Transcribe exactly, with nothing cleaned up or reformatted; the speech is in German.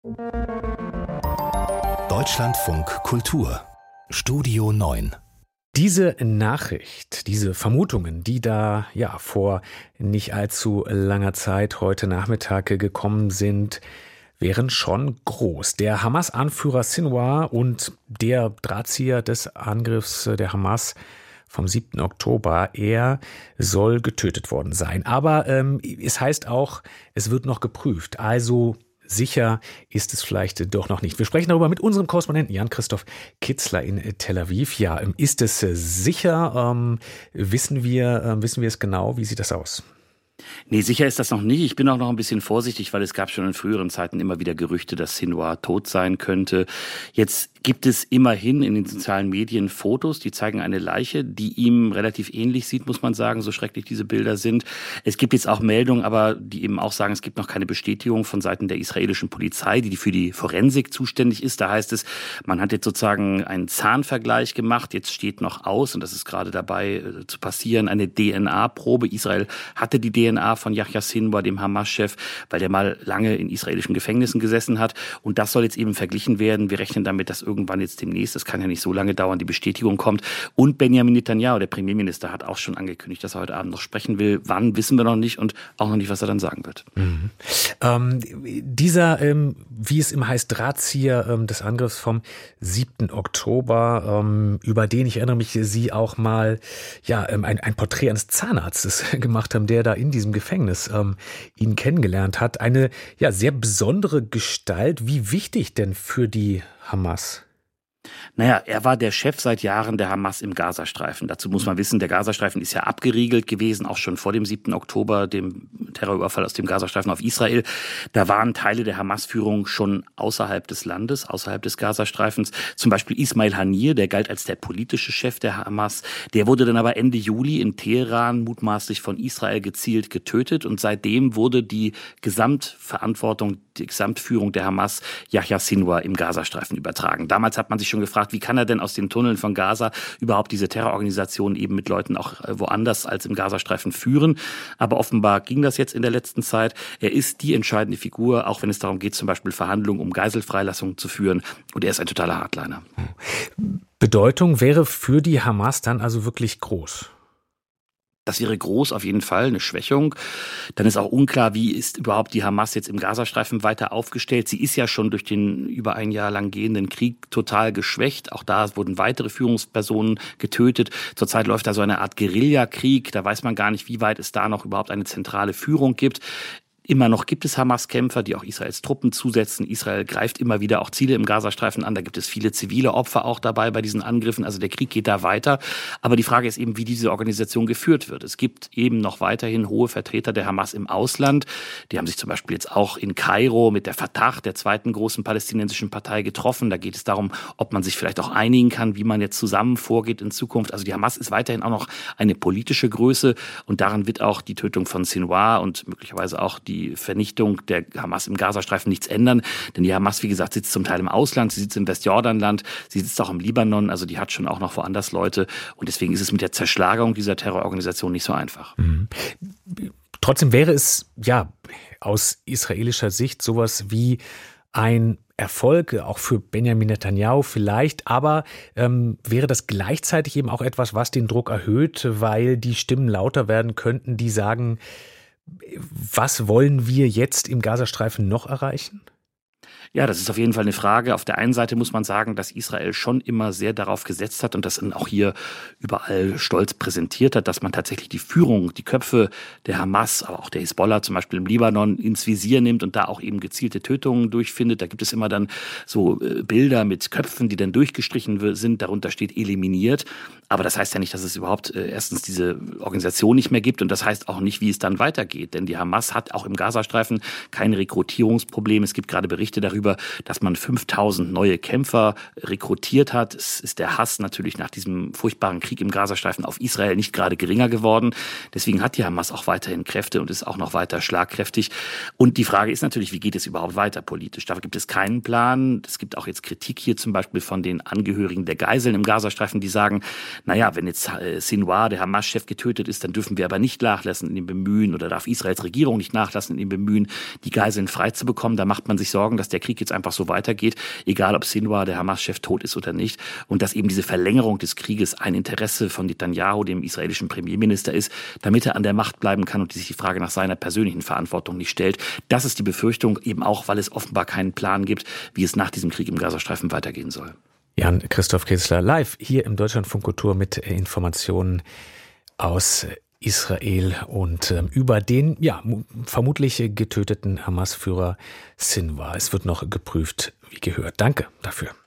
Deutschlandfunk Kultur Studio neun. Diese Nachricht, diese Vermutungen, die da ja vor nicht allzu langer Zeit heute Nachmittag gekommen sind, wären schon groß. Der Hamas-Anführer Sinwar und der Drahtzieher des Angriffs der Hamas vom siebten Oktober, er soll getötet worden sein. Aber ähm, es heißt auch, es wird noch geprüft. Also sicher ist es vielleicht doch noch nicht. Wir sprechen darüber mit unserem Korrespondenten Jan-Christoph Kitzler in Tel Aviv. Ja, ist es sicher? Ähm, wissen wir, äh, wissen wir es genau? Wie sieht das aus? Nee, sicher ist das noch nicht. Ich bin auch noch ein bisschen vorsichtig, weil es gab schon in früheren Zeiten immer wieder Gerüchte, dass Sinwar tot sein könnte. Jetzt gibt es immerhin in den sozialen Medien Fotos, die zeigen eine Leiche, die ihm relativ ähnlich sieht, muss man sagen, so schrecklich diese Bilder sind. Es gibt jetzt auch Meldungen, aber die eben auch sagen, es gibt noch keine Bestätigung von Seiten der israelischen Polizei, die für die Forensik zuständig ist. Da heißt es, man hat jetzt sozusagen einen Zahnvergleich gemacht. Jetzt steht noch aus, und das ist gerade dabei äh, zu passieren, eine D N A-Probe. Israel hatte die D N A von Yahya Sinwar, dem Hamas-Chef, weil der mal lange in israelischen Gefängnissen gesessen hat. Und das soll jetzt eben verglichen werden. Wir rechnen damit, dass irgendwann jetzt demnächst, das kann ja nicht so lange dauern, die Bestätigung kommt. Und Benjamin Netanyahu, der Premierminister, hat auch schon angekündigt, dass er heute Abend noch sprechen will. Wann, wissen wir noch nicht, und auch noch nicht, was er dann sagen wird. Mhm. Ähm, dieser, ähm, wie es immer heißt, Drahtzieher ähm, des Angriffs vom siebten Oktober, ähm, über den, ich erinnere mich, Sie auch mal ja, ähm, ein, ein Porträt eines Zahnarztes gemacht haben, der da in diesem Gefängnis ähm, ihn kennengelernt hat. Eine ja sehr besondere Gestalt. Wie wichtig denn für die Hamas? Naja, er war der Chef seit Jahren der Hamas im Gazastreifen. Dazu muss man wissen, der Gazastreifen ist ja abgeriegelt gewesen, auch schon vor dem siebten Oktober, dem Terrorüberfall aus dem Gazastreifen auf Israel. Da waren Teile der Hamas-Führung schon außerhalb des Landes, außerhalb des Gazastreifens. Zum Beispiel Ismail Haniyeh, der galt als der politische Chef der Hamas. Der wurde dann aber Ende Juli in Teheran mutmaßlich von Israel gezielt getötet. Und seitdem wurde die Gesamtverantwortung, die Gesamtführung der Hamas Yahya Sinwar im Gazastreifen übertragen. Damals hat man sich schon gefragt, wie kann er denn aus den Tunneln von Gaza überhaupt diese Terrororganisation eben mit Leuten auch woanders als im Gazastreifen führen. Aber offenbar ging das jetzt in der letzten Zeit. Er ist die entscheidende Figur, auch wenn es darum geht, zum Beispiel Verhandlungen um Geiselfreilassung zu führen. Und er ist ein totaler Hardliner. Bedeutung wäre für die Hamas dann also wirklich groß? Das wäre groß, auf jeden Fall, eine Schwächung. Dann ist auch unklar, wie ist überhaupt die Hamas jetzt im Gazastreifen weiter aufgestellt. Sie ist ja schon durch den über ein Jahr lang gehenden Krieg total geschwächt. Auch da wurden weitere Führungspersonen getötet. Zurzeit läuft da so eine Art Guerillakrieg. Da weiß man gar nicht, wie weit es da noch überhaupt eine zentrale Führung gibt. Immer noch gibt es Hamas-Kämpfer, die auch Israels Truppen zusetzen. Israel greift immer wieder auch Ziele im Gazastreifen an. Da gibt es viele zivile Opfer auch dabei bei diesen Angriffen. Also der Krieg geht da weiter. Aber die Frage ist eben, wie diese Organisation geführt wird. Es gibt eben noch weiterhin hohe Vertreter der Hamas im Ausland. Die haben sich zum Beispiel jetzt auch in Kairo mit der Fatah, der zweiten großen palästinensischen Partei, getroffen. Da geht es darum, ob man sich vielleicht auch einigen kann, wie man jetzt zusammen vorgeht in Zukunft. Also die Hamas ist weiterhin auch noch eine politische Größe. Und daran wird auch die Tötung von Sinwar und möglicherweise auch die die Vernichtung der Hamas im Gazastreifen nichts ändern. Denn die Hamas, wie gesagt, sitzt zum Teil im Ausland, sie sitzt im Westjordanland, sie sitzt auch im Libanon, also die hat schon auch noch woanders Leute. Und deswegen ist es mit der Zerschlagung dieser Terrororganisation nicht so einfach. Mhm. Trotzdem wäre es ja aus israelischer Sicht sowas wie ein Erfolg, auch für Benjamin Netanyahu vielleicht, aber ähm, wäre das gleichzeitig eben auch etwas, was den Druck erhöht, weil die Stimmen lauter werden könnten, die sagen, was wollen wir jetzt im Gazastreifen noch erreichen? Ja, das ist auf jeden Fall eine Frage. Auf der einen Seite muss man sagen, dass Israel schon immer sehr darauf gesetzt hat und das auch hier überall stolz präsentiert hat, dass man tatsächlich die Führung, die Köpfe der Hamas, aber auch der Hisbollah zum Beispiel im Libanon ins Visier nimmt und da auch eben gezielte Tötungen durchfindet. Da gibt es immer dann so Bilder mit Köpfen, die dann durchgestrichen sind. Darunter steht eliminiert. Aber das heißt ja nicht, dass es überhaupt erstens diese Organisation nicht mehr gibt und das heißt auch nicht, wie es dann weitergeht. Denn die Hamas hat auch im Gazastreifen kein Rekrutierungsproblem. Es gibt gerade Berichte darüber, dass man fünftausend neue Kämpfer rekrutiert hat. Es ist der Hass natürlich nach diesem furchtbaren Krieg im Gazastreifen auf Israel nicht gerade geringer geworden. Deswegen hat die Hamas auch weiterhin Kräfte und ist auch noch weiter schlagkräftig. Und die Frage ist natürlich, wie geht es überhaupt weiter politisch? Dafür gibt es keinen Plan. Es gibt auch jetzt Kritik hier zum Beispiel von den Angehörigen der Geiseln im Gazastreifen, die sagen, naja, wenn jetzt Sinwar, der Hamas-Chef, getötet ist, dann dürfen wir aber nicht nachlassen in dem Bemühen oder darf Israels Regierung nicht nachlassen in dem Bemühen, die Geiseln frei zu bekommen. Da macht man sich Sorgen, dass dass der Krieg jetzt einfach so weitergeht, egal ob Sinwar, der Hamas-Chef, tot ist oder nicht. Und dass eben diese Verlängerung des Krieges ein Interesse von Netanyahu, dem israelischen Premierminister, ist, damit er an der Macht bleiben kann und sich die Frage nach seiner persönlichen Verantwortung nicht stellt. Das ist die Befürchtung, eben auch, weil es offenbar keinen Plan gibt, wie es nach diesem Krieg im Gazastreifen weitergehen soll. Jan-Christoph Kessler live hier im Deutschlandfunk Kultur mit Informationen aus Israel und ähm, über den ja vermutlich getöteten Hamas-Führer Sinwar. Es wird noch geprüft, wie gehört. Danke dafür.